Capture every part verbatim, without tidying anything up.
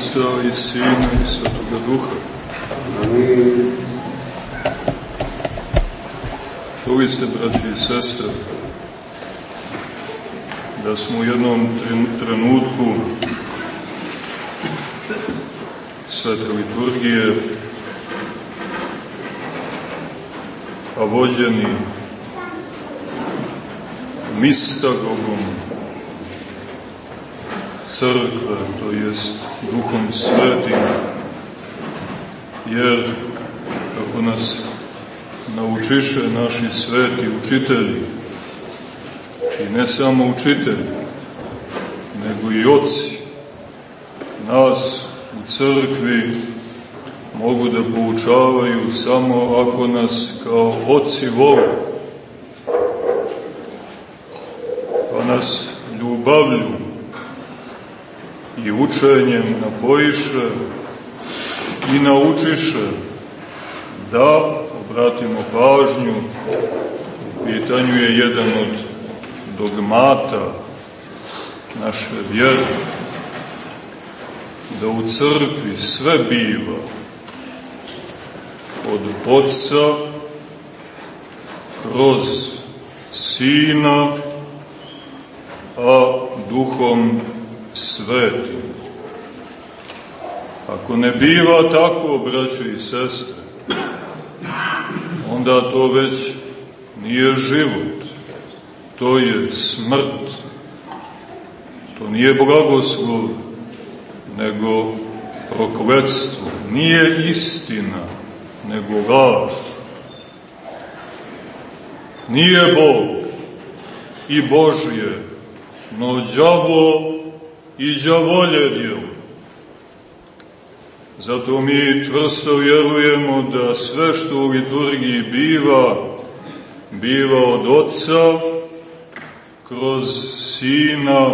Otca i Sina i Svetoga Duha. Amin. Čuli ste, braći i sestre, da smo u jednom trenutku svete liturgije, a vođeni mistagogom crkve, to jest Duhom Svetim, jer, kako nas naučiše naši sveti učitelji, i ne samo učitelji, nego i oci, nas u crkvi mogu da poučavaju samo ako nas kao oci vole, pa nas ljubavlju i učenjem napojiše i naučiše da obratimo pažnju. U pitanju je jedan od dogmata naše vjere, da u crkvi sve biva od Otca kroz Sina, a Duhom Svetim. Ako ne biva tako, braćo i sestre, onda to već nije život, to je smrt. To nije blagoslov, nego prokletstvo. Nije istina, nego laž. Nije Bog i Božje, no đavo i đavolje djelo. Zato mi čvrsto vjerujemo da sve što u liturgiji biva, biva od Otca, kroz Sina,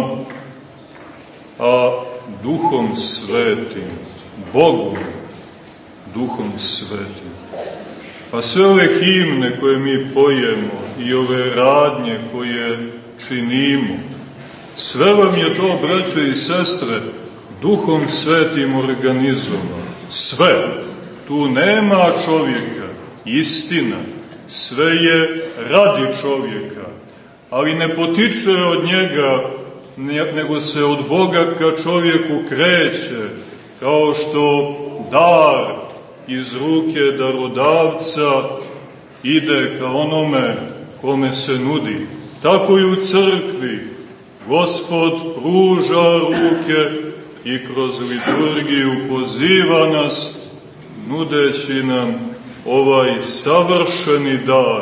a Duhom Svetim, Bogom, Duhom Svetim. Pa sve ove himne koje mi pojemo i ove radnje koje činimo, sve vam je to, braćo i sestre, Duhom Svetim organizovano. Sve. Tu nema čovjeka. Istina. Sve je radi čovjeka. Ali ne potiče od njega, nego se od Boga ka čovjeku kreće, kao što dar iz ruke darodavca ide ka onome kome se nudi. Tako i u crkvi Gospod pruža ruke i kroz liturgiju poziva nas, nudeći nam ovaj savršeni dar,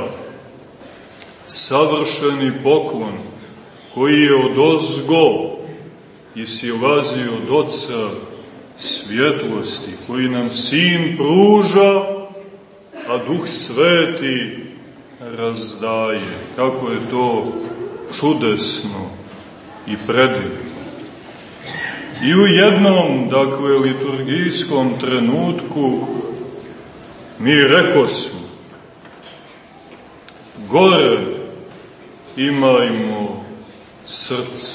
savršeni poklon, koji je odozgo i silazi od Otca svjetlosti, koji nam Sin pruža, a Duh Sveti razdaje. Kako je to čudesno i predivno. I u jednom, dakle, liturgijskom trenutku mi rekosmo, gore imajmo srce.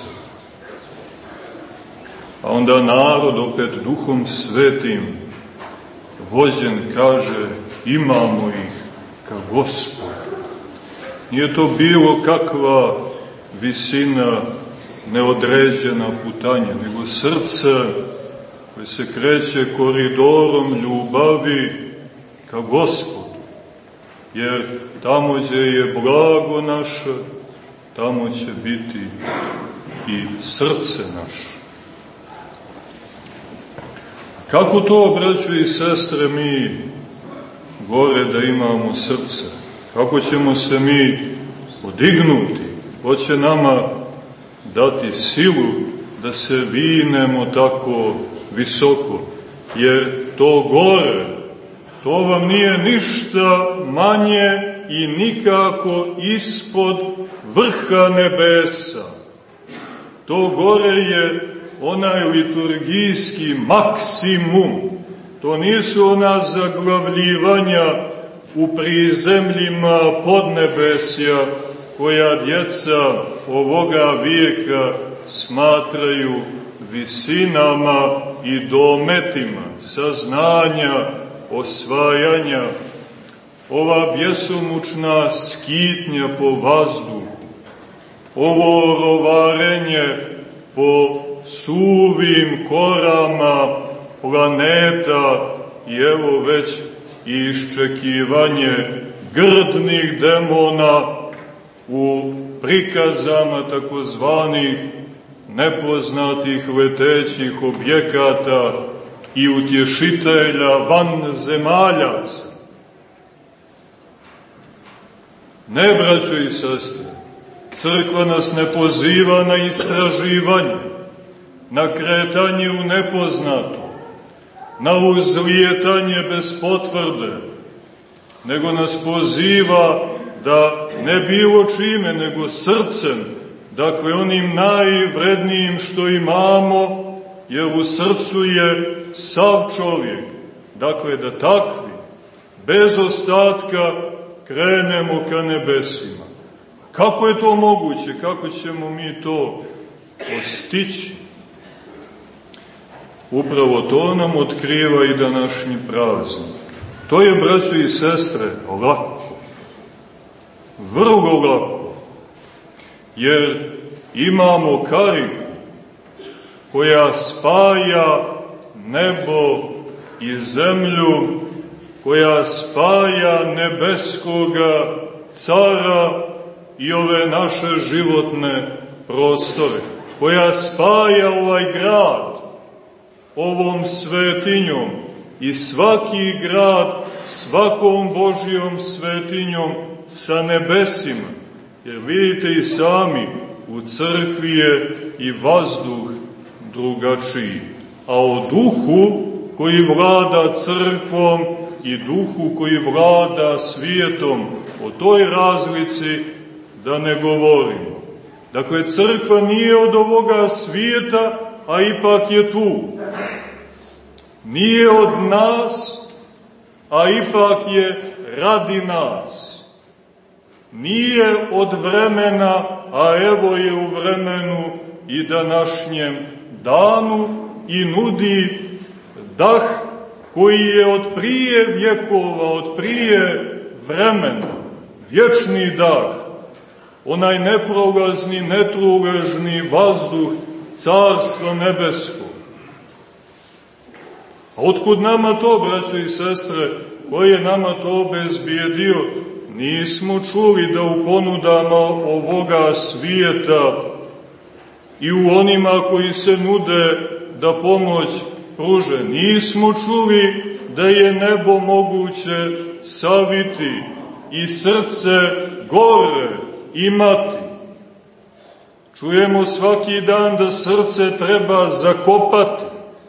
A onda narod opet Duhom Svetim vođen kaže, imamo ih ka Gospodu. Nije to bilo kakva visina, neodređena putanja, nego srce koje se kreće koridorom ljubavi ka Gospodu. Jer tamo gdje je blago naše, tamo će biti i srce naše. Kako to, braćo i sestre, mi gore da imamo srce? Kako ćemo se mi podignuti? Ko će nama dati silu da se vinemo tako visoko? Jer to gore, to vam nije ništa manje i nikako ispod vrha nebesa. To gore je onaj liturgijski maksimum. To nisu ona zaglavljivanja u prizemljima podnebesja koja djeca ovoga vijeka smatraju visinama i dometima saznanja, osvajanja, ova bjesomučna skitnja po vazduhu, ovo rovarenje po suvim korama planeta i evo već i iščekivanje grdnih demona u prikazama takozvanih nepoznatih letećih objekata i utješitelja vanzemaljaca. Ne, braćo i sestre, crkva nas ne poziva na istraživanje, na kretanje u nepoznato, na uzlijetanje bez potvrde, nego nas poziva da ne bilo čime, nego srcem, dakle onim najvrednijim što imamo, jer u srcu je sav čovjek, dakle da takvi, bez ostatka, krenemo ka nebesima. Kako je to moguće? Kako ćemo mi to postići? Upravo to nam otkriva i današnji praznik. To je, braćo i sestre, lako. Vrlo lako. Jer imamo kariku koja spaja nebo i zemlju, koja spaja nebeskoga cara i ove naše životne prostore, koja spaja ovaj grad ovom svetinjom i svaki grad svakom Božjom svetinjom sa nebesima. Jer vidite i sami, u crkvi je i vazduh drugačiji. A o duhu koji vlada crkvom i duhu koji vlada svijetom, o toj razlici da ne govorimo. Dakle, crkva nije od ovoga svijeta, a ipak je tu. Nije od nas, a ipak je radi nas. Nije od vremena, a evo je u vremenu i današnjem danu i nudi dah koji je od prije vjekova, od prije vremena, vječni dah, onaj neprolazni, netruležni vazduh Carstva nebeskog. A otkud nama to, braćo i sestre, ko je nama to obezbijedio? Nismo čuli da u ponudama ovoga svijeta i u onima koji se nude da pomoć pruže, nismo čuli da je nebo moguće saviti i srce gore imati. Čujemo svaki dan da srce treba zakopati,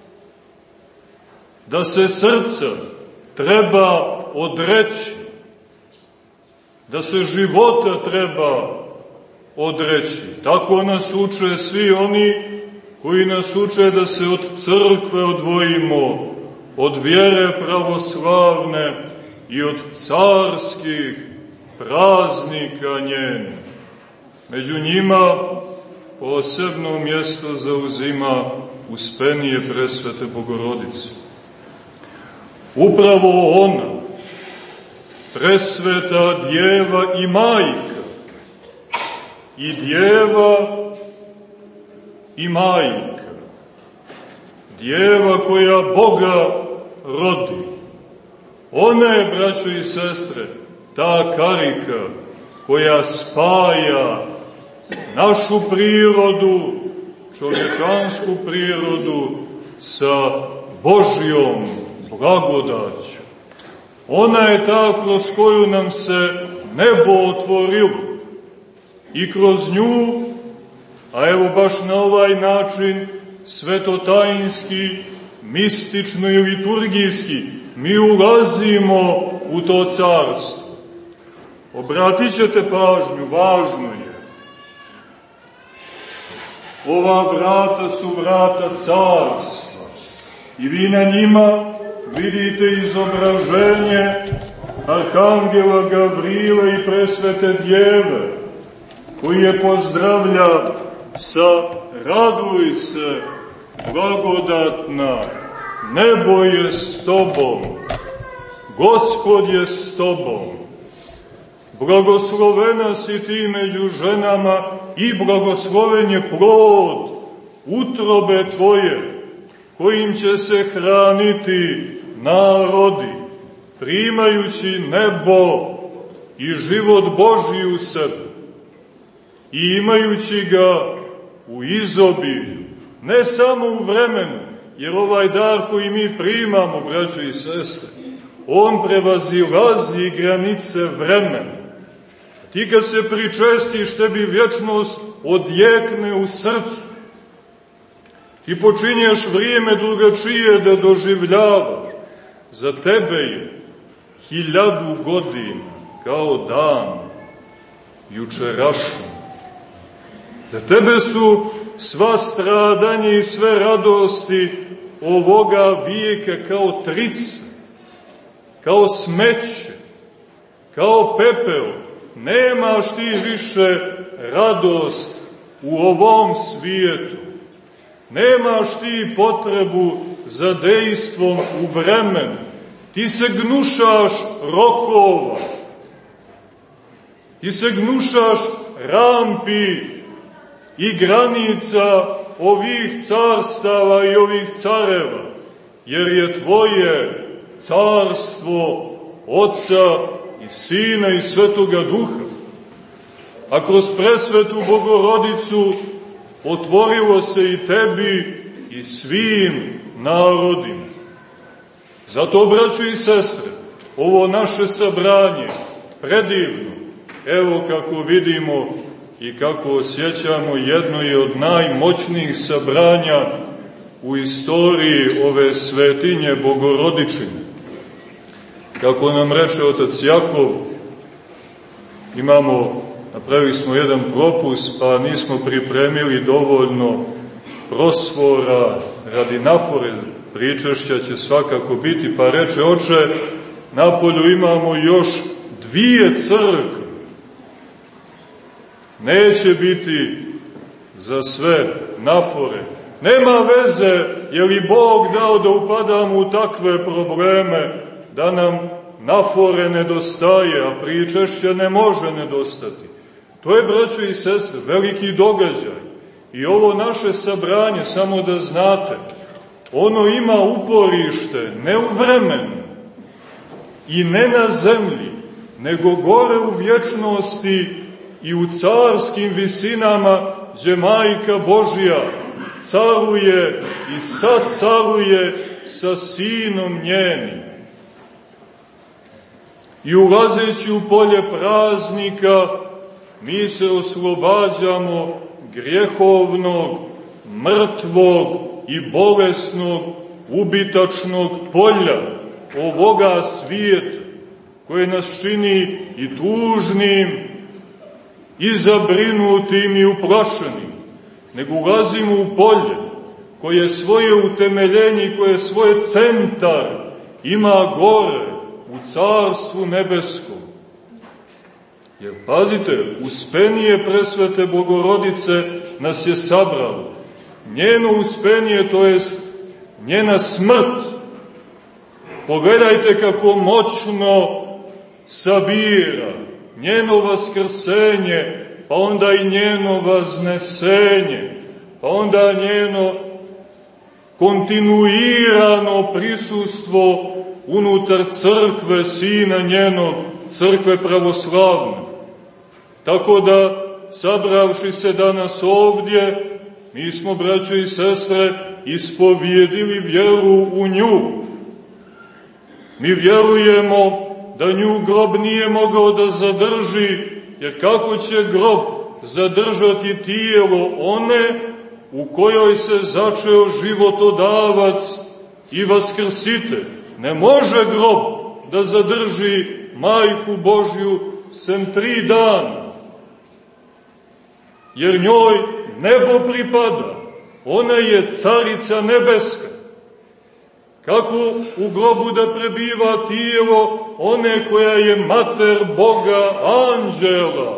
da se srca treba odreći, da se života treba odreći. Tako nas uče svi oni koji nas uče da se od crkve odvojimo, od vjere pravoslavne i od carskih praznika njenih. Među njima posebno mjesto zauzima Uspenije presvete Bogorodice. Upravo ona, presveta djeva i majka, i djeva i majka, djeva koja Boga rodi. Ona je, braćo i sestre, ta karika koja spaja našu prirodu, čovječansku prirodu, sa Božjom blagodaću. Ona je ta kroz koju nam se nebo otvorilo i kroz nju, a evo baš na ovaj način, svetotajinski, mistično i liturgijski, mi ulazimo u to carstvo. Obratit ćete pažnju, važno je. Ova vrata su vrata carstva i vi na njima vidite izobraženje Arhangela Gavrile i presvete djeve, koji je pozdravlja sa raduj se, blagodatna, nebo je s tobom, Gospod je s tobom, blagoslovena si ti među ženama i blagosloven je plod utrobe tvoje, kojim će se hraniti narodi, primajući nebo i život Božji u sebi i imajući ga u izobilju, ne samo u vremenu, jer ovaj dar koji mi primamo, braćo i sestre, on prevazilazi granice vremena. Ti kad se pričestiš, tebi vječnost odjekne u srcu. Ti počinješ vrijeme drugačije da doživljavaš. Za tebe je hiljadu godina kao dan jučerašnji. Za tebe su sva stradanja i sve radosti ovoga vijeka kao trice, kao smeće, kao pepeo. Nemaš ti više radost u ovom svijetu. Nemaš ti potrebu za dejstvom u vremenu. Ti se gnušaš rokova. Ti se gnušaš rampi i granica ovih carstava i ovih careva, jer je tvoje carstvo Oca i Sina i Svetoga Duha. A kroz presvetu Bogorodicu otvorilo se i tebi i svim narodima. Zato, braćo i sestre, ovo naše sabranje, predivno, evo kako vidimo i kako osjećamo, jedno je od najmoćnijih sabranja u istoriji ove svetinje Bogorodičine. Kako nam reče otac Jakov, imamo, napravili smo jedan propust, pa nismo pripremili dovoljno prosvora radi nafore, pričešća će svakako biti, pa reče, oče, napolju imamo još dvije crkve. Neće biti za sve nafore. Nema veze je li Bog dao da upadamo u takve probleme, da nam nafore nedostaje, a pričešća ne može nedostati. To je, braćo i sestre, veliki događaj. I ovo naše sabranje, samo da znate, ono ima uporište ne u vremenu i ne na zemlji, nego gore u vječnosti i u carskim visinama, gdje Majka Božja caruje i sad caruje sa Sinom njenim. I ulazeći u polje praznika, mi se oslobađamo grijehovnog, mrtvog i bolesnog, ubitačnog polja ovoga svijeta, koje nas čini i tužnim, i zabrinutim i uplašenim, nego ulazimo u polje koje svoje utemeljenje i koje svoje centar ima gore, u Carstvu nebeskom. Jer, pazite, uspenije presvete Bogorodice nas je sabralo. Njeno uspenije, to jest njena smrt, pogledajte kako moćno sabira, njeno vaskrsenje, pa onda i njeno vaznesenje, pa onda njeno kontinuirano prisustvo unutar crkve Sina njenog, crkve pravoslavne. Tako da, sabravši se danas ovdje, mi smo, braćo i sestre, ispovijedili vjeru u nju. Mi vjerujemo da nju grob nije mogao da zadrži, jer kako će grob zadržati tijelo one u kojoj se začeo životodavac i vaskrsitelj? Ne može grob da zadrži Majku Božju sem tri dana, jer njoj nebo pripada, ona je carica nebeska. Kako u grobu da prebiva tijelo one koja je mater Boga anđela?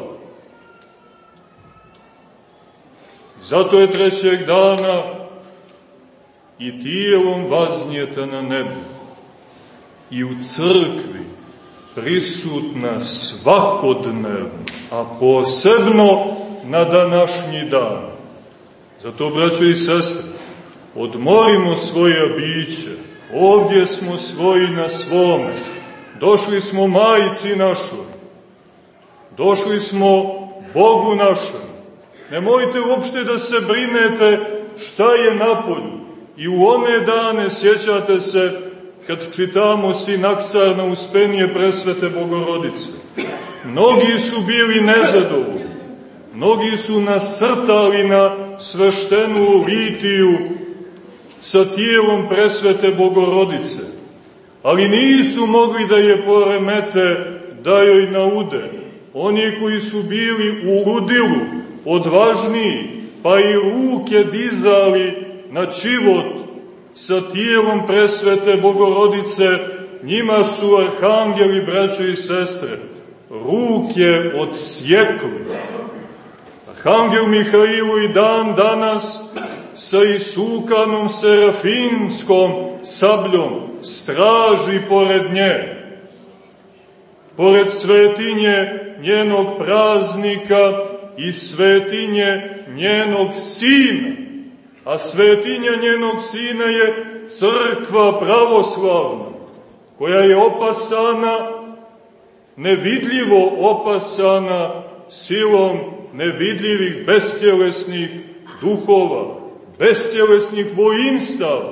Zato je trećeg dana i tijelom vaznijeta na nebu. I u crkvi prisutna svakodnevno, a posebno na današnji dan. Zato, braćo i sestre, odmorimo svoje biće. Ovdje smo svoji na svome. Došli smo Majici našoj. Došli smo Bogu našem. Nemojte uopšte da se brinete šta je napolju. I u one dane, sjećate se, kad čitamo Sinaksar na Uspenije presvete Bogorodice. Mnogi su bili nezadovoljni. Mnogi su nasrtali na sveštenu litiju sa tijelom presvete Bogorodice, ali nisu mogli da je poremete, da joj naude. Oni koji su bili u ludilu, odvažniji, pa i ruke dizali na čivot sa tijelom presvete Bogorodice, njima su arhangeli, braćo i sestre, ruke odsjekli. Arhangel Mihailu i dan danas sa isukanom serafinskom sabljom straži pored nje, pored svetinje njenog praznika i svetinje njenog sina. A svetinja njenog sina je crkva pravoslavna, koja je opasana, nevidljivo opasana silom nevidljivih bestjelesnih duhova, bestjelesnih voinstava.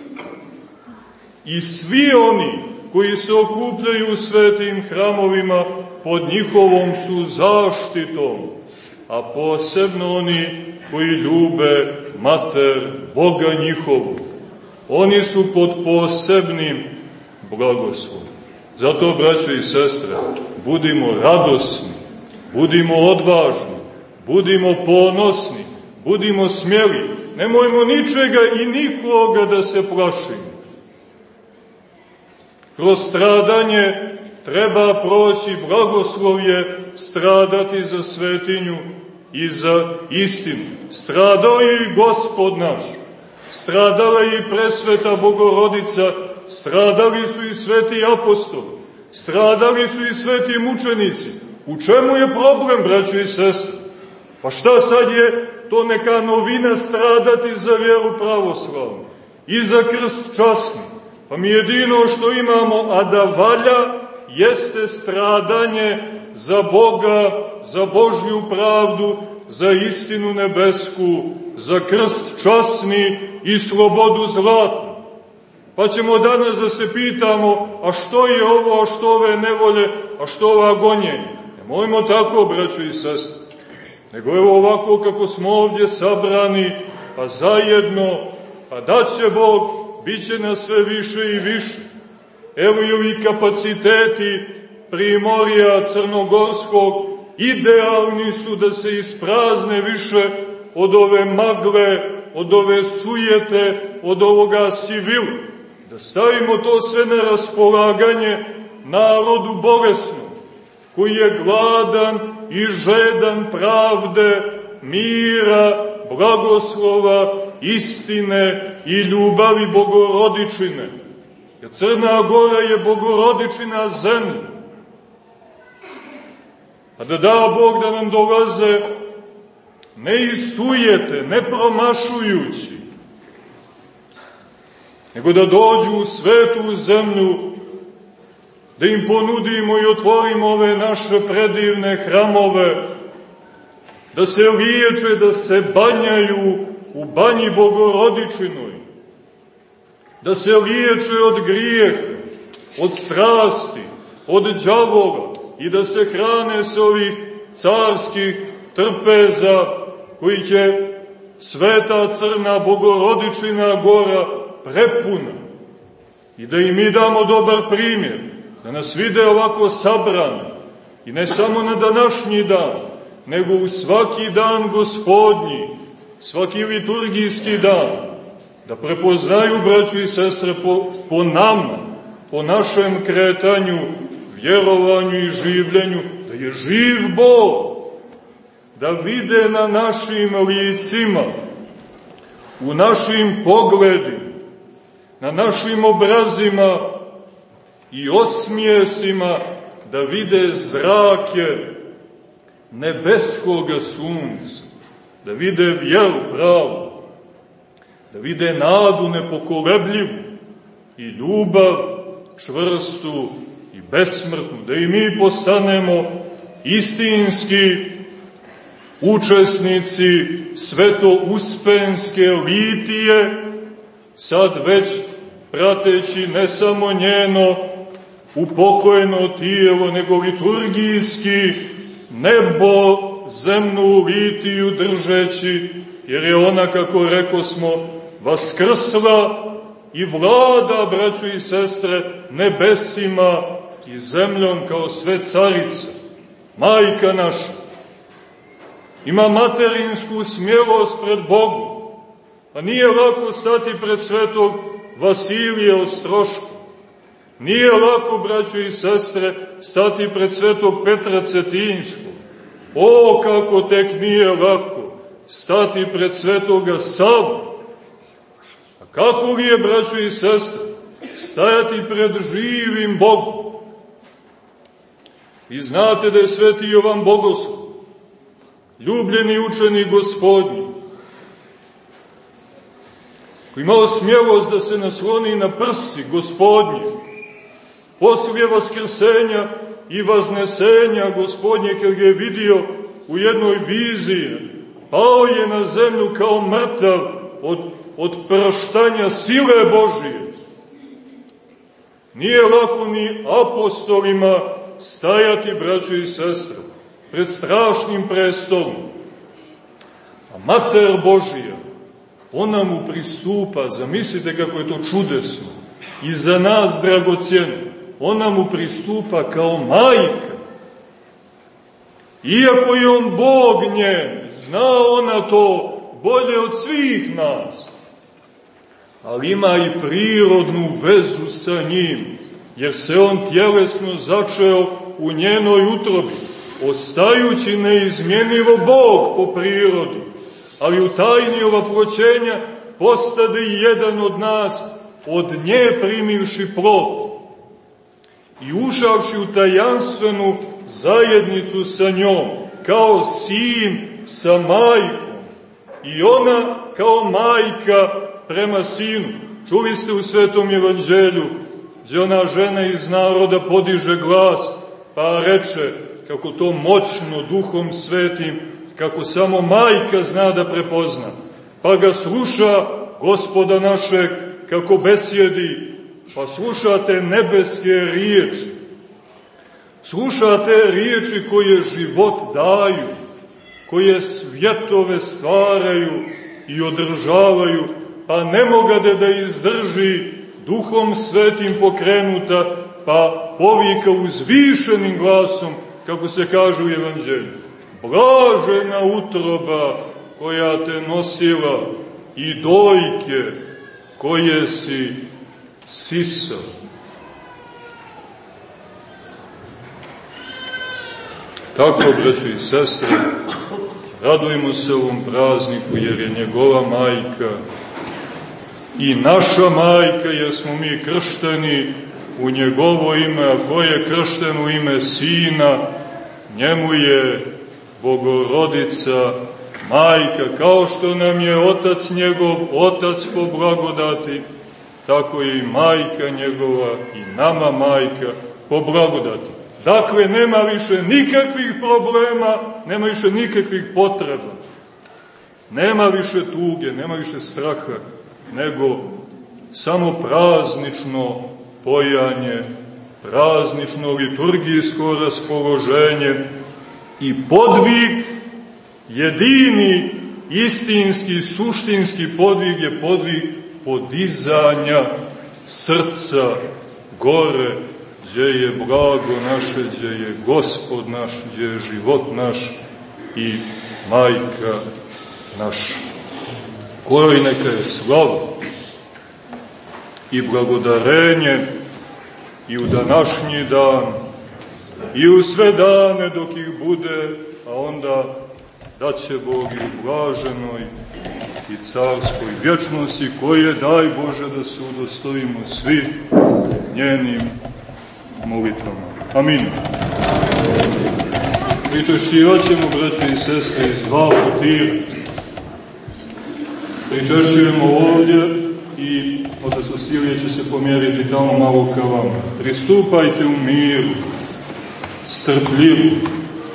I svi oni koji se okupljaju u svetim hramovima pod njihovom su zaštitom, a posebno oni koji ljube mater Boga njihovu. Oni su pod posebnim blagoslovom. Zato, braćo i sestre, budimo radosni, budimo odvažni, budimo ponosni, budimo smjeli, nemojmo ničega i nikoga da se plašimo. Kroz stradanje treba proći, blagoslov je stradati za svetinju i za istinu. Stradao je i Gospod naš, stradala je i presveta Bogorodica, stradali su i sveti apostoli, stradali su i sveti mučenici. U čemu je problem, braćo i sestre? Pa šta sad je to neka novina stradati za vjeru pravoslavnu i za krst časni? Pa mi jedino što imamo, a da valja, jeste stradanje za Boga, za Božju pravdu, za istinu nebesku, za krst časni i slobodu zlatnu. Pa ćemo danas da se pitamo, a što je ovo, a što ove nevolje, a što ova gonjenja? Nemojmo tako, braćo i sestre, nego evo ovako kako smo ovdje sabrani, pa zajedno, pa daće Bog, bit će nas sve više i više. Evo i ovi kapaciteti Primorja Crnogorskog idealni su da se isprazne više od ove magle, od ove sujete, od ovoga sivila. Da stavimo to sve na raspolaganje narodu bolesnom, koji je gladan i žedan pravde, mira, blagoslova, istine i ljubavi Bogorodičine. Jer Crna Gora je Bogorodičina zemlja. A da da Bog da nam dolaze ne iz sujete, ne promašujući, nego da dođu u svetu zemlju, da im ponudimo i otvorimo ove naše predivne hramove, da se liječe, da se banjaju u banji Bogorodičinoj, da se liječe od grijeha, od strasti, od đavola i da se hrane s ovih carskih trpeza kojih je sveta Crna Bogorodičina Gora prepuna. I da im mi damo dobar primjer, da nas vide ovako sabrani, i ne samo na današnji dan, nego u svaki dan Gospodnji, svaki liturgijski dan, da prepoznaju, braću i sestre, po, po nama, po našem kretanju, vjerovanju i življenju, da je živ Bog, da vide na našim licima, u našim pogledima, na našim obrazima i osmijesima da vide zrake nebeskoga sunca, da vide vjeru pravu, da vide nadu nepokolebljivu i ljubav čvrstu i besmrtnu, da i mi postanemo istinski učesnici sveto-uspenske litije, sad već prateći ne samo njeno upokojeno tijelo, nego liturgijski nebo zemnu litiju držeći, jer je ona, kako rekosmo, vaskrsla i vlada, braćo i sestre, nebesima i zemljom kao sve carica, majka naša. Ima materinsku smjelost pred Bogom, a nije lako stati pred svetog Vasilija Ostroškog. Nije lako, braćo i sestre, stati pred svetog Petra Cetinjskog. O, kako tek nije lako stati pred svetoga Savu. A kako li je, braćo i sestre, stajati pred živim Bogom? Vi znate da je sveti Jovan Bogoslov, ljubljeni učenik Gospodnji, koji imao smjelost da se nasloni na prsi Gospodnje, poslije vaskrsenja i vaznesenja Gospodnje, kad ga je vidio u jednoj viziji, pao je na zemlju kao mrtav od, od praštanja sile Božije. Nije lako ni apostolima stajati, braćo i sestre, pred strašnim prestolom. A Mater Božija, ona mu pristupa, zamislite kako je to čudesno, i za nas dragocjeno, ona mu pristupa kao majka. Iako je on Bog njen, zna ona to bolje od svih nas, ali ima i prirodnu vezu sa njim, jer se on tjelesno začeo u njenoj utrobi, ostajući neizmjenjivo Bog po prirodi, ali u tajni ovaproćenja postade i jedan od nas, od nje primivši plod i ušavši u tajanstvenu zajednicu sa njom, kao sin sa majkom, i ona kao majka prema sinu. Čuli ste u Svetom Evanđelju, gdje ona žena iz naroda podiže glas, pa reče, kako to moćno Duhom Svetim, kako samo majka zna da prepozna, pa ga sluša Gospoda našeg kako besjedi, pa slušate nebeske riječi, slušate riječi koje život daju, koje svjetove stvaraju i održavaju, pa ne mogade da izdrži Duhom Svetim pokrenuta, pa povika uzvišenim glasom, kako se kaže u Evanđelju: blažena utroba koja te nosila i dojke koje si sisao. Tako, braćo i sestre, radujemo se ovom prazniku, jer je njegova majka i naša majka, jer smo mi kršteni u njegovo ime, a ko je kršten u ime Sina, njemu je Bogorodica majka, kao što nam je Otac njegov, Otac po blagodati, tako je i majka njegova i nama majka po blagodati. Dakle, nema više nikakvih problema, nema više nikakvih potreba, nema više tuge, nema više straha, nego samo praznično pojanje, praznično liturgijsko raspoloženje i podvig, jedini, istinski, suštinski podvig je podvig podizanja srca gore, gdje je blago naše, gdje je Gospod naš, gdje je život naš i majka naša, kojoj neka je slava i blagodarenje i u današnji dan i u sve dane dok ih bude, a onda da će Bog i u blaženoj i carskoj vječnosti, koje, daj Bože, da se udostojimo svi njenim molitvama. Amin. Pričešćivat ćemo, braće i sestre, iz dva potira. Pričešćujemo ovdje i otac Vasilije će se pomjeriti tamo malo ka vama. Pristupajte u miru, strpljivo,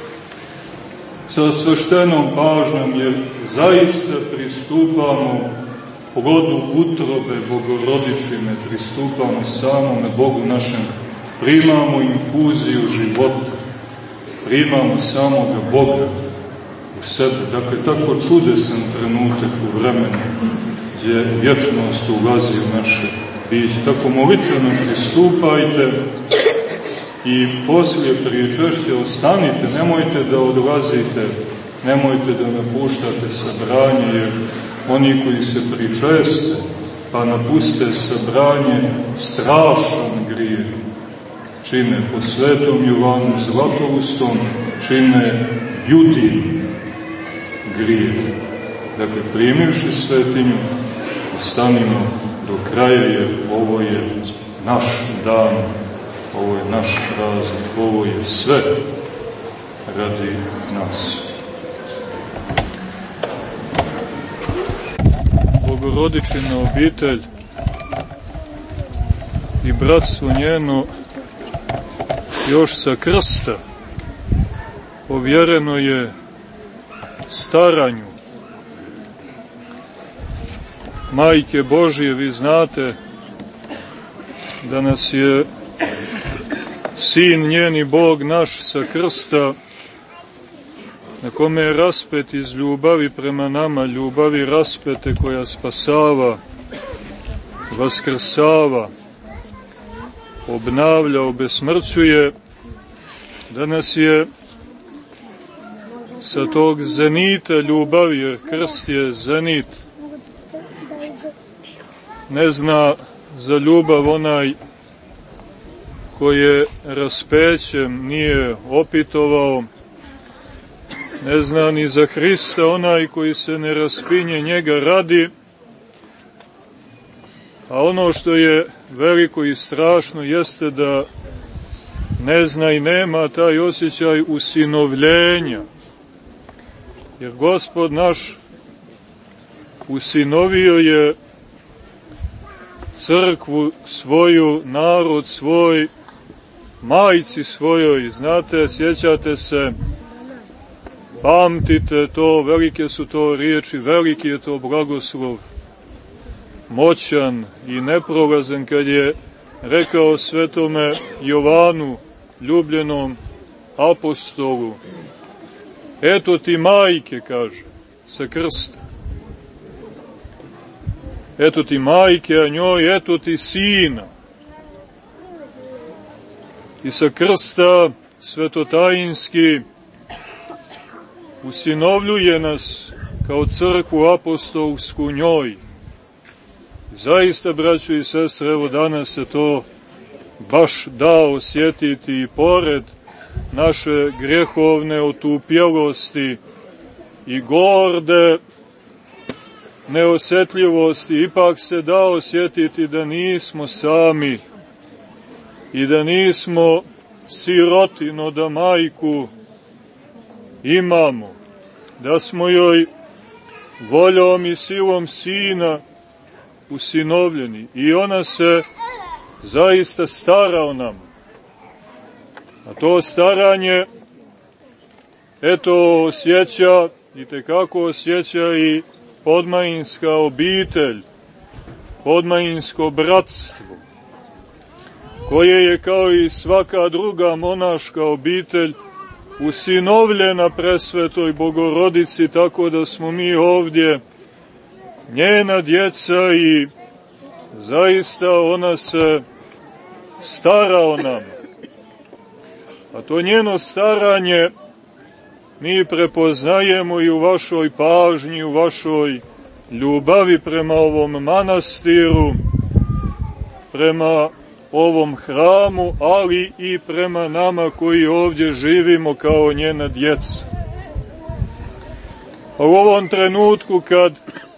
sa sveštenom pažnjom, jer zaista pristupamo plodu utrobe Bogorodičine, pristupamo samome Bogu našem, primamo infuziju života, primamo samoga Boga u sebe. Dakle, tako čudesan trenutak u vremenu gdje vječnost ulazi u naše biće. Tako molitveno pristupajte i poslije pričešća ostanite, nemojte da odlazite, nemojte da napuštate sabranje, jer oni koji se pričeste pa napuste sabranje, strašan grijeh čine. Po svetom Jovanu Zlatoustom čine ljudin grijeh. Dakle, primivši svetinju, ostanimo do kraja, jer ovo je naš dan, ovo je naš praznik, ovo je sve radi nas. Bogorodičina obitelj i bratstvo njeno još sa krsta povjereno je staranju Majke Božije. Vi znate da nas je Sin njeni Bog naš sa krsta, na kome je raspet iz ljubavi prema nama, ljubavi raspete koja spasava, vaskrsava, obnavlja, obesmrćuje, da nas je sa tog zenita ljubavi, jer krst je zenit, ne zna za ljubav onaj koje raspećem nije opitovao, ne zna ni za Hrista onaj koji se ne raspinje njega radi, a ono što je veliko i strašno jeste da ne zna i nema taj osjećaj usinovljenja, jer Gospod naš usinovio je crkvu svoju, narod svoj, majci svojoj. Znate, sjećate se, pamtite to, velike su to riječi, veliki je to blagoslov, moćan i neprolazan, kad je rekao svetome Jovanu, ljubljenom apostolu, eto ti majke, kaže, sa krsta. Eto ti majke, a njoj eto ti sina. I sa krsta svetotajinski usinovljuje nas kao crkvu apostolsku njoj. Zaista, braćo i sestre, evo danas se to baš da osjetiti i pored naše grjehovne otupjelosti i gorde neosjetljivosti, ipak se da osjetiti da nismo sami i da nismo sirotino, da majku imamo, da smo joj voljom i silom sina usinovljeni i ona se zaista stara o nama. A to staranje, eto, osjeća i tekako osjeća i podmajinska obitelj, podmajinsko bratstvo, koje je kao i svaka druga monaška obitelj usinovljena presvetoj Bogorodici, tako da smo mi ovdje njena djeca i zaista ona se stara o nama. A to njeno staranje mi prepoznajemo i u vašoj pažnji, u vašoj ljubavi prema ovom manastiru, prema ovom hramu, ali i prema nama koji ovdje živimo kao njena djeca. A u ovom trenutku kad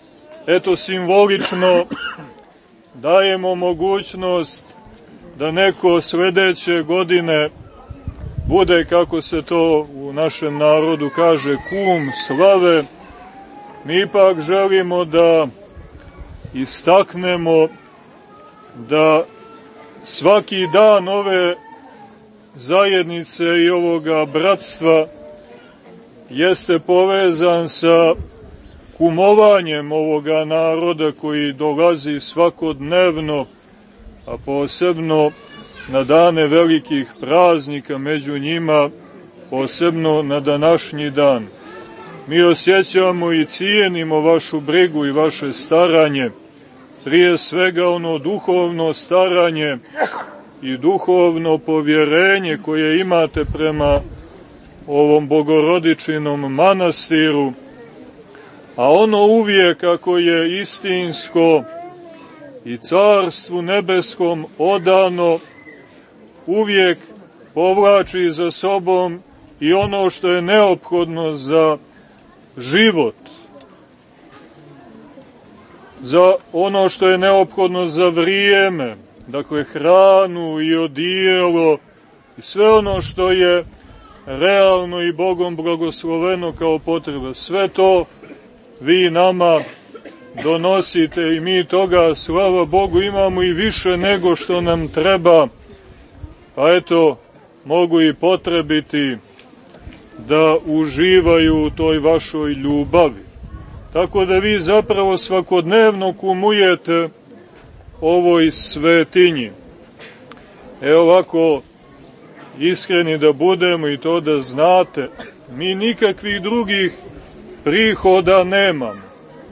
eto simbolično dajemo mogućnost da neko sledeće godine bude, kako se to u našem narodu kaže, kum slave. Mi ipak želimo da istaknemo da svaki dan ove zajednice i ovoga bratstva jeste povezan sa kumovanjem ovoga naroda koji dolazi svakodnevno, a posebno na dane velikih praznika, među njima posebno na današnji dan. Mi osjećamo i cijenimo vašu brigu i vaše staranje, prije svega ono duhovno staranje i duhovno povjerenje koje imate prema ovom Bogorodičinom manastiru, a ono uvijek kako je istinsko i Carstvu nebeskom odano, uvijek povlači za sobom i ono što je neophodno za život, za ono što je neophodno za vrijeme, dakle hranu i odijelo i sve ono što je realno i Bogom blagosloveno kao potreba. Sve to vi nama donosite i mi toga, slava Bogu, imamo i više nego što nam treba, pa eto, mogu i potrebiti da uživaju u toj vašoj ljubavi. Tako da vi zapravo svakodnevno kumujete ovoj svetinji. Evo ovako, iskreni da budemo i to da znate, mi nikakvih drugih prihoda nemamo.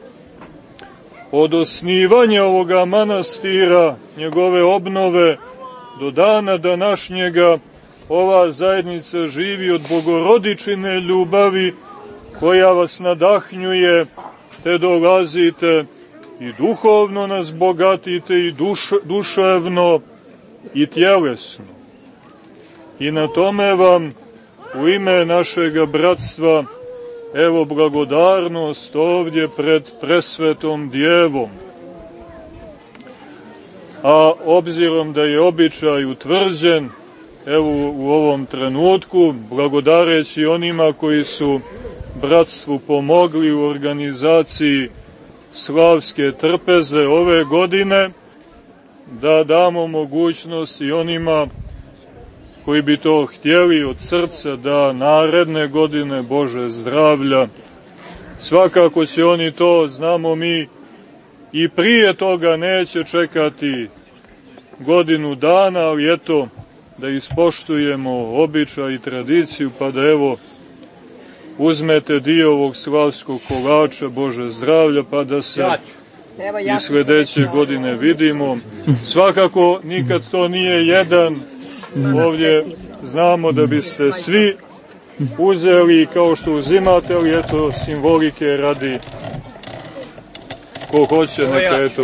Od osnivanja ovoga manastira, njegove obnove, do dana današnjega, ova zajednica živi od Bogorodičine ljubavi koja vas nadahnjuje, te dolazite i duhovno nas bogatite i duš, duševno i tjelesno. I na tome vam u ime našega bratstva evo blagodarnost ovdje pred presvetom djevom. A obzirom da je običaj utvrđen, evo u ovom trenutku, blagodareći onima koji su bratstvu pomogli u organizaciji slavske trpeze ove godine, da damo mogućnost i onima koji bi to htjeli od srca da naredne godine Bože zdravlja. Svakako će oni to, znamo mi, i prije toga neće čekati godinu dana, ali eto, da ispoštujemo običaj i tradiciju, pa da evo uzmete dio ovog slavskog kolača Bože zdravlja, pa da se i sledeće godine vidimo. Svakako nikad to nije jedan, ovdje znamo da biste svi uzeli kao što uzimate, ali eto simbolike radi ko hoće, neka eto...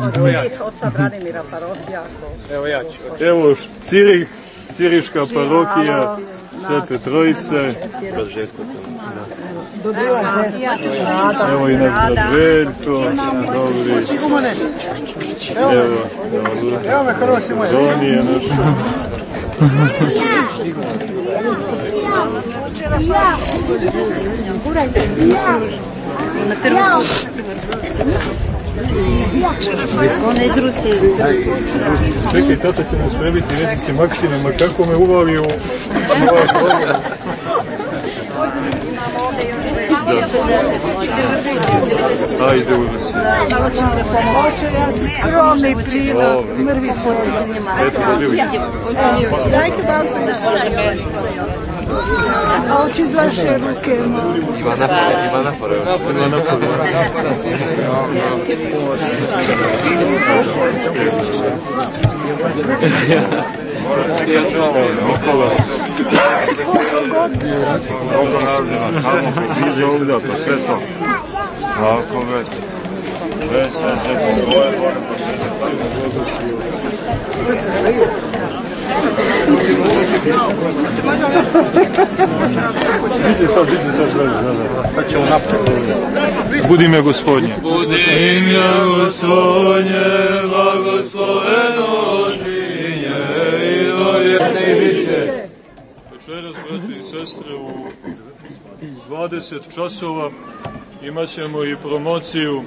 Evo ja ću. Evo Cirih, Ciriška parohija Svete Trojice. Evo i naš brat Veljko, dobri. Evo, dobro. Donije naša. Na trgu. Ona iz Rusije. Čekaj, tata će nas prebiti, reći si Maksimom, a kako me uvali u ovaj program? Ajde u Rusiju. Malo ćemo da pomoći, ja ću skromni prilog, mrvice od njima. Eto, podijeli se. Dajte banku da može. Oči za še ruke. Ivana Fore, Ivana Fore. Ivana Fore. Nikola. Mnogo narodima, samo približe ovdje, pa sve to. Lako već. Sve sve sve dvoje, dvoje, pa sve sve. Biće sad, biće sad, da, da. Sad ćemo napred. Budi me Gospodnje. Budi me Gospodnje, blagosloveno činje i do vječne i biće. Večeras, braći i sestre, u dvadeset časova imat ćemo i promociju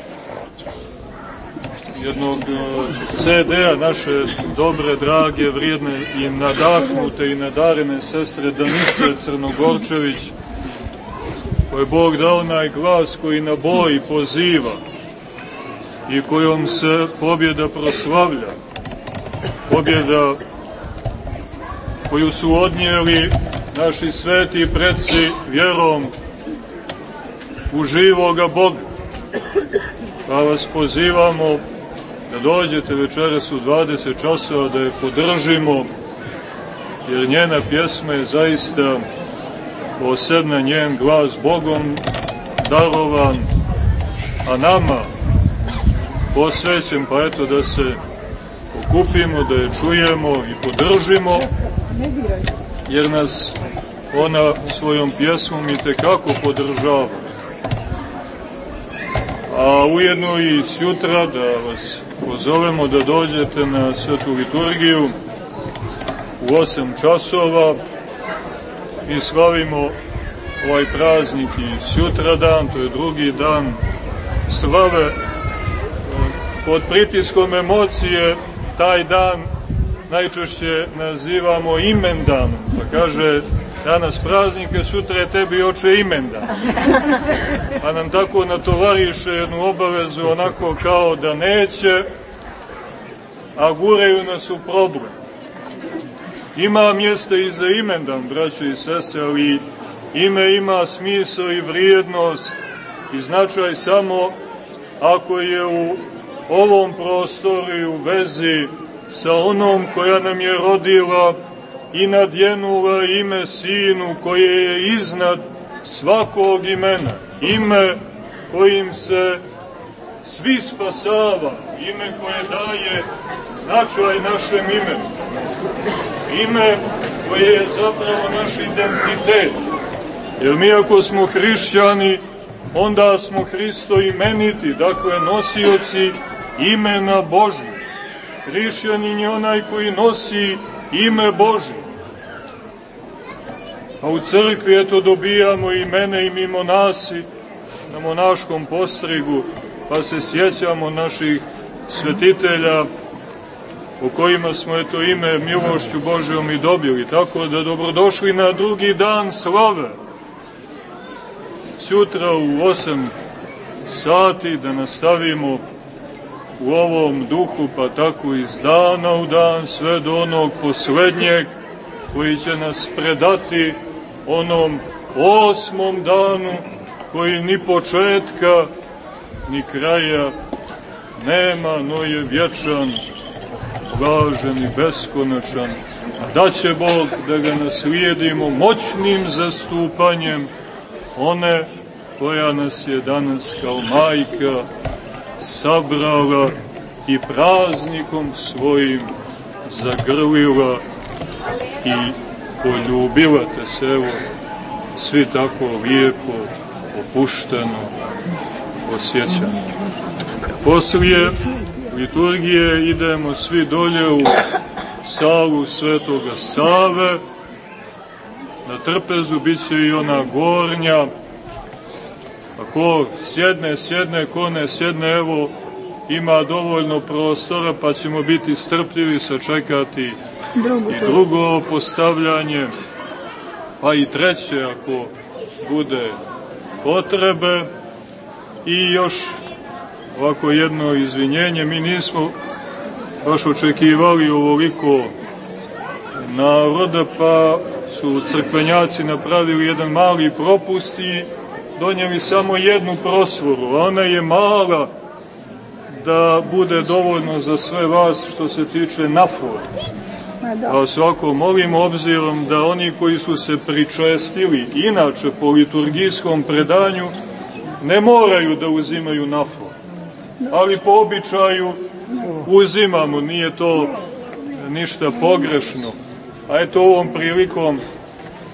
jednog ce de a naše dobre, drage, vrijedne i nadahnute i nadarene sestre Danice Crnogorčević, koje je Bog dao onaj glas koji na boji poziva i kojom se pobjeda proslavlja, pobjeda koju su odnijeli naši sveti preci vjerom u živoga Boga. Pa vas pozivamo da dođete večeras u dvadeset časova, da je podržimo, jer njena pjesma je zaista posebna, njen glas Bogom darovan, a nama posvećen, pa eto da se okupimo, da je čujemo i podržimo, jer nas ona svojom pjesmom i tekako podržava. A ujedno i sjutra da vas pozovemo da dođete na svetu liturgiju u osam časova i slavimo ovaj praznik i sutra dan, to je drugi dan slave. Pod pritiskom emocije taj dan najčešće nazivamo imendanom, pa kaže danas praznike, sutra je tebi oče imendan. A nam tako natovariše jednu obavezu onako kao da neće, a guraju nas u problem. Ima mjesta i za imendan, braće i sestre, ali ime ima smisao i vrijednost i značaj samo ako je u ovom prostoru i u vezi sa onom koja nam je rodila i nadjenula ime Sinu koje je iznad svakog imena, ime kojim se svi spasava, ime koje daje značaj našem imenu, ime koje je zapravo naš identitet. Jer mi ako smo hrišćani, onda smo Hristo imeniti, dakle nosioci imena Božje. Hrišćanin je onaj koji nosi ime Božje. A u crkvi eto dobijamo imena i mi monasi na monaškom postrigu, pa se sjećamo naših svetitelja u kojima smo eto ime milošću Božjom i dobili. Tako da dobrodošli na drugi dan slave. Sutra u osam sati da nastavimo u ovom duhu, pa tako iz dana u dan, sve do onog poslednjeg koji će nas predati onom osmom danu koji ni početka ni kraja nema, no je vječan, blažen i beskonačan. Da će Bog da ga naslijedimo moćnim zastupanjem one koja nas je danas kao majka sabrala i praznikom svojim zagrlila i poljubila, te se evo svi tako lijepo, opušteno osjećamo. Poslije liturgije idemo svi dolje u salu Svetoga Save, na trpezu bit će i ona gornja, a ko sjedne, sjedne, ko ne sjedne, evo, ima dovoljno prostora, pa ćemo biti strpljivi, sačekati drugo. I drugo postavljanje, pa i treće, ako bude potrebe. I još ovako jedno izvinjenje, mi nismo baš očekivali ovoliko naroda, pa su crkvenjaci napravili jedan mali propust i donijeli samo jednu prosvoru, a ona je mala da bude dovoljno za sve vas što se tiče nafora. A svako molimo, obzirom da oni koji su se pričestili inače po liturgijskom predanju ne moraju da uzimaju nafor, ali po običaju uzimamo, nije to ništa pogrešno. A eto ovom prilikom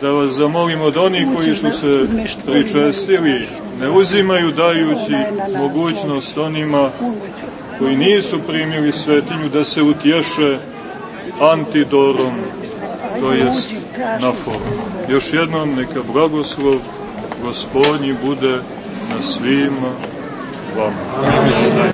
da vas zamolimo da oni koji su se pričestili ne uzimaju dajući mogućnost onima koji nisu primili svetinju da se utješe antidorom, to jest naforom. Još jednom neka blagoslov Gospodnji bude na svima vama.